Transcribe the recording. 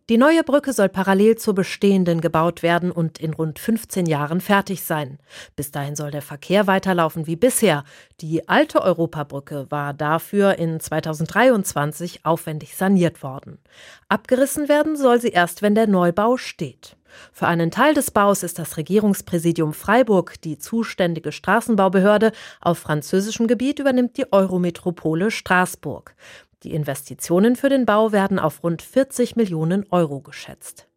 Die neue Brücke soll parallel zur bestehenden gebaut werden und in rund 15 Jahren fertig sein. Bis dahin soll der Verkehr weiterlaufen wie bisher. Die alte Europabrücke war dafür in 2023 aufwendig saniert worden. Abgerissen werden soll sie erst, wenn der Neubau steht. Für einen Teil des Baus ist das Regierungspräsidium Freiburg die zuständige Straßenbaubehörde. Auf französischem Gebiet übernimmt die Eurometropole Straßburg. Die Investitionen für den Bau werden auf rund 40 Millionen Euro geschätzt.